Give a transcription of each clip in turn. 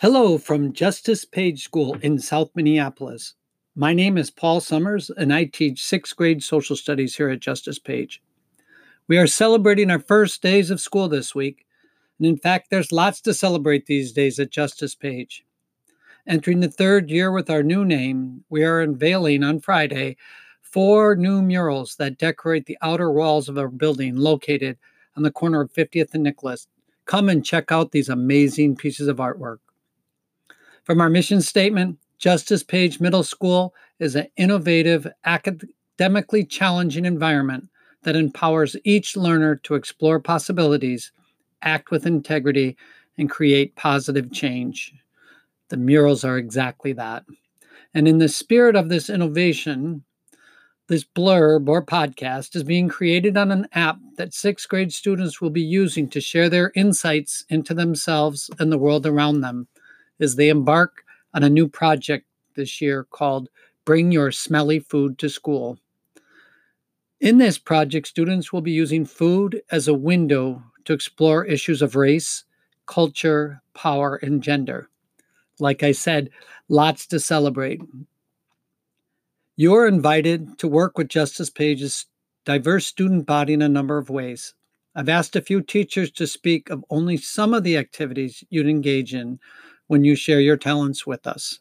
Hello from Justice Page School in South Minneapolis. My name is Paul Summers, and I teach sixth grade social studies here at Justice Page. We are celebrating our first days of school this week, and in fact, there's lots to celebrate these days at Justice Page. Entering the third year with our new name, we are unveiling on Friday 4 new murals that decorate the outer walls of our building located on the corner of 50th and Nicholas. Come and check out these amazing pieces of artwork. From our mission statement, Justice Page Middle School is an innovative, academically challenging environment that empowers each learner to explore possibilities, act with integrity, and create positive change. The murals are exactly that. And in the spirit of this innovation, this blurb or podcast is being created on an app that sixth grade students will be using to share their insights into themselves and the world around them as they embark on a new project this year called Bring Your Smelly Food to School. In this project, students will be using food as a window to explore issues of race, culture, power, and gender. Like I said, lots to celebrate. You're invited to work with Justice Page's diverse student body in a number of ways. I've asked a few teachers to speak of only some of the activities you'd engage in when you share your talents with us.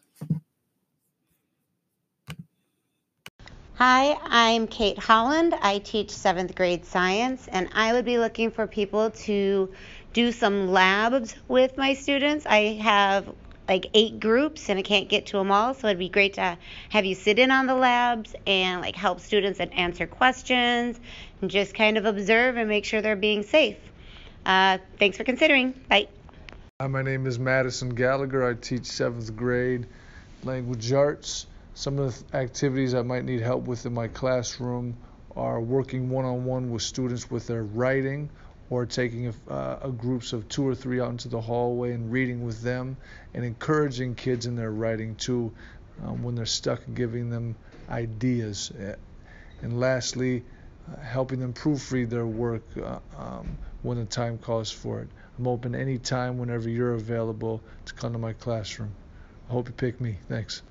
Hi, I'm Kate Holland. I teach 7th grade science, and I would be looking for people to do some labs with my students. I have like 8 groups and I can't get to them all, so it'd be great to have you sit in on the labs and like help students and answer questions and just kind of observe and make sure they're being safe. Thanks for considering. Bye. Hi, my name is Madison Gallagher. I teach 7th grade language arts. Some of the activities I might need help with in my classroom are working one-on-one with students with their writing, or taking groups of 2 or 3 out into the hallway and reading with them, and encouraging kids in their writing too when they're stuck, and giving them ideas. And lastly, helping them proofread their work when the time calls for it. I'm open anytime, whenever you're available, to come to my classroom. I hope you pick me. Thanks.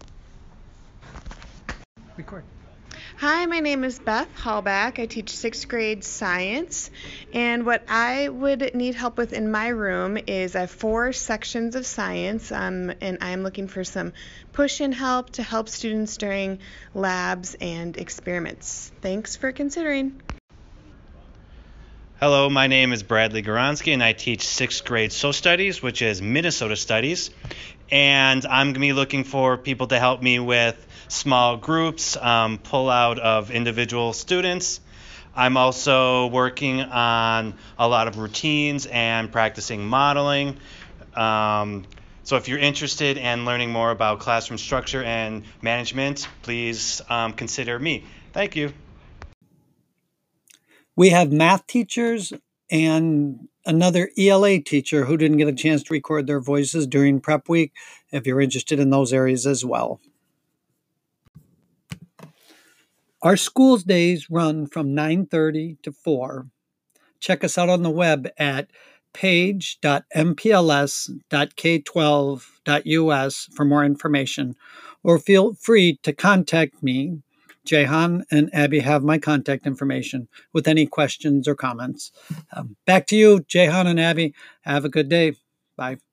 Record. Hi, my name is Beth Hallback. I teach 6th grade science, and what I would need help with in my room is I have 4 sections of science, and I'm looking for some push-in help to help students during labs and experiments. Thanks for considering. Hello, my name is Bradley Goronsky, and I teach 6th grade social studies, which is Minnesota studies. And I'm going to be looking for people to help me with small groups, pull out of individual students. I'm also working on a lot of routines and practicing modeling. So if you're interested in learning more about classroom structure and management, please consider me. Thank you. We have math teachers and another ELA teacher who didn't get a chance to record their voices during prep week, if you're interested in those areas as well. Our school's days run from 9:30 to 4. Check us out on the web at page.mpls.k12.us for more information, or feel free to contact me. Jehan and Abby have my contact information with any questions or comments. Back to you, Jehan and Abby. Have a good day. Bye.